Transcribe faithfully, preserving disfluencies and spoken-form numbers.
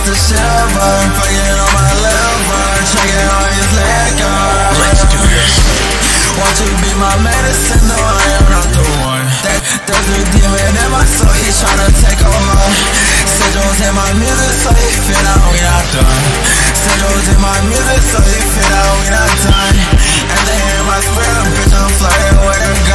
to shiver. Fucking on my liver, checking on his liquor. Let's do this. Won't you be my medicine? No, I am not the one. That, there's a demon in my soul, he's tryna take over. Sigils in my music, so he feel out we not done. Sigils in my music, so he feel out we not done. And they hear my spirit, bitch, I'm flirting with her.